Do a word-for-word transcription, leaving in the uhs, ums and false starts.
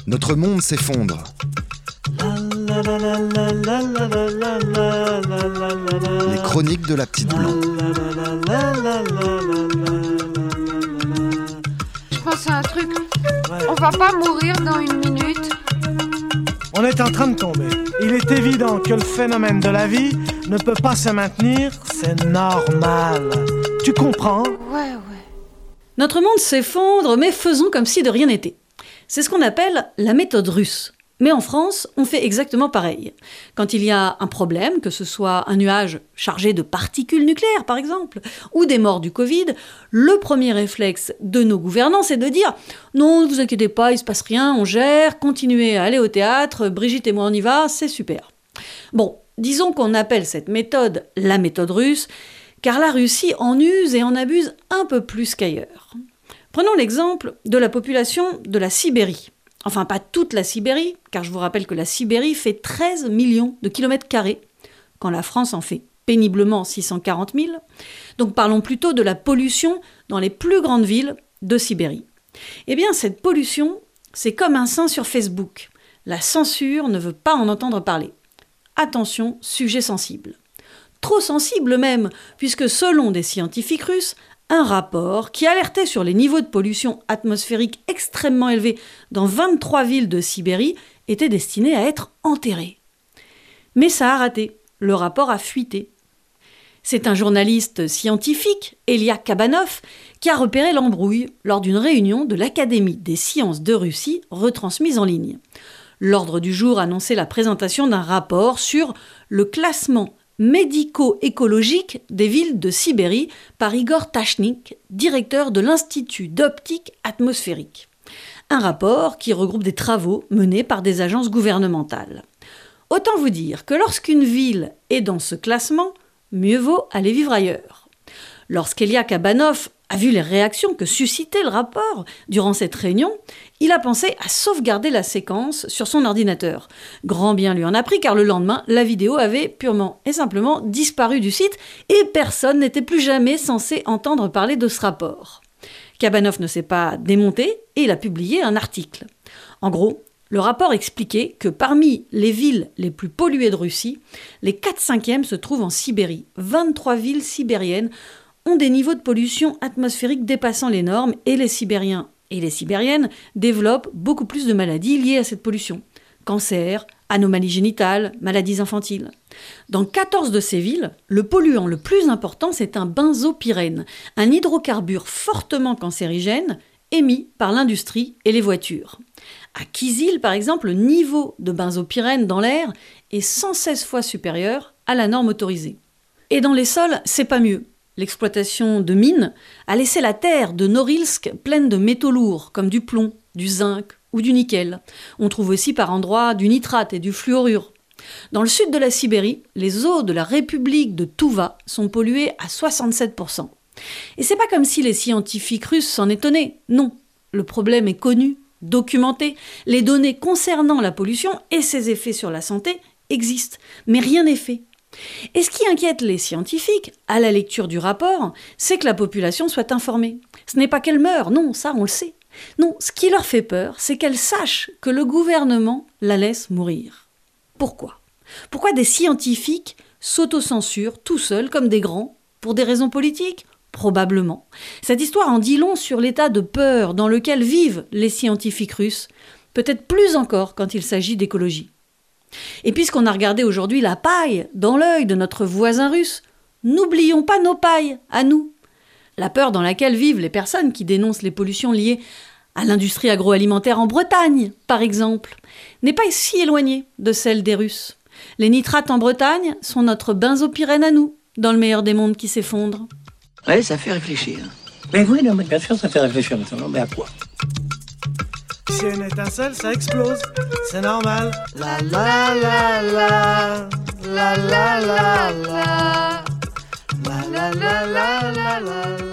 Notre monde s'effondre. Les chroniques de la petite Blanc. Je pense à un truc. On va pas mourir dans une minute. On est en train de tomber. Il est évident que le phénomène de la vie ne peut pas se maintenir, c'est normal. Tu comprends ? Ouais, ouais. Notre monde s'effondre, mais faisons comme si de rien n'était. C'est ce qu'on appelle la méthode russe. Mais en France, on fait exactement pareil. Quand il y a un problème, que ce soit un nuage chargé de particules nucléaires par exemple, ou des morts du Covid, le premier réflexe de nos gouvernants, c'est de dire « Non, ne vous inquiétez pas, il se passe rien, on gère, continuez à aller au théâtre, Brigitte et moi on y va, c'est super. » Bon, disons qu'on appelle cette méthode la méthode russe, car la Russie en use et en abuse un peu plus qu'ailleurs. Prenons l'exemple de la population de la Sibérie. Enfin, pas toute la Sibérie, car je vous rappelle que la Sibérie fait treize millions de kilomètres carrés, quand la France en fait péniblement six cent quarante mille. Donc parlons plutôt de la pollution dans les plus grandes villes de Sibérie. Eh bien, cette pollution, c'est comme un sein sur Facebook. La censure ne veut pas en entendre parler. Attention, sujet sensible. Trop sensible même, puisque selon des scientifiques russes, un rapport qui alertait sur les niveaux de pollution atmosphérique extrêmement élevés dans vingt-trois villes de Sibérie était destiné à être enterré. Mais ça a raté, le rapport a fuité. C'est un journaliste scientifique, Elia Kabanov, qui a repéré l'embrouille lors d'une réunion de l'Académie des sciences de Russie retransmise en ligne. L'ordre du jour annonçait la présentation d'un rapport sur le classement médico-écologique des villes de Sibérie par Igor Tachnik, directeur de l'Institut d'optique atmosphérique. Un rapport qui regroupe des travaux menés par des agences gouvernementales. Autant vous dire que lorsqu'une ville est dans ce classement, mieux vaut aller vivre ailleurs. Lorsqu'Elia Kabanov a vu les réactions que suscitait le rapport durant cette réunion, il a pensé à sauvegarder la séquence sur son ordinateur. Grand bien lui en a pris car le lendemain, la vidéo avait purement et simplement disparu du site et personne n'était plus jamais censé entendre parler de ce rapport. Kabanov ne s'est pas démonté et il a publié un article. En gros, le rapport expliquait que parmi les villes les plus polluées de Russie, les quatre cinquièmes se trouvent en Sibérie. vingt-trois villes sibériennes ont des niveaux de pollution atmosphérique dépassant les normes et les Sibériens et les Sibériennes développent beaucoup plus de maladies liées à cette pollution. Cancer, anomalies génitales, maladies infantiles. Dans quatorze de ces villes, le polluant le plus important, c'est un benzopyrène, un hydrocarbure fortement cancérigène émis par l'industrie et les voitures. À Kyzyl, par exemple, le niveau de benzopyrène dans l'air est cent seize fois supérieur à la norme autorisée. Et dans les sols, c'est pas mieux. L'exploitation de mines a laissé la terre de Norilsk pleine de métaux lourds, comme du plomb, du zinc ou du nickel. On trouve aussi par endroits du nitrate et du fluorure. Dans le sud de la Sibérie, les eaux de la République de Touva sont polluées à soixante-sept pour cent. Et c'est pas comme si les scientifiques russes s'en étonnaient. Non, le problème est connu, documenté. Les données concernant la pollution et ses effets sur la santé existent, mais rien n'est fait. Et ce qui inquiète les scientifiques, à la lecture du rapport, c'est que la population soit informée. Ce n'est pas qu'elle meure, non, ça on le sait. Non, ce qui leur fait peur, c'est qu'elle sache que le gouvernement la laisse mourir. Pourquoi ? Pourquoi des scientifiques s'autocensurent tout seuls comme des grands ? Pour des raisons politiques ? Probablement. Cette histoire en dit long sur l'état de peur dans lequel vivent les scientifiques russes, peut-être plus encore quand il s'agit d'écologie. Et puisqu'on a regardé aujourd'hui la paille dans l'œil de notre voisin russe, n'oublions pas nos pailles, à nous. La peur dans laquelle vivent les personnes qui dénoncent les pollutions liées à l'industrie agroalimentaire en Bretagne, par exemple, n'est pas si éloignée de celle des Russes. Les nitrates en Bretagne sont notre benzopyrène à nous, dans le meilleur des mondes qui s'effondre. Ouais, ça fait réfléchir. Mais oui, non, mais bien sûr, ça fait réfléchir maintenant, mais à quoi ? Si y a une étincelle, ça explose. C'est normal. La la la la. La la la la. La la la la la la.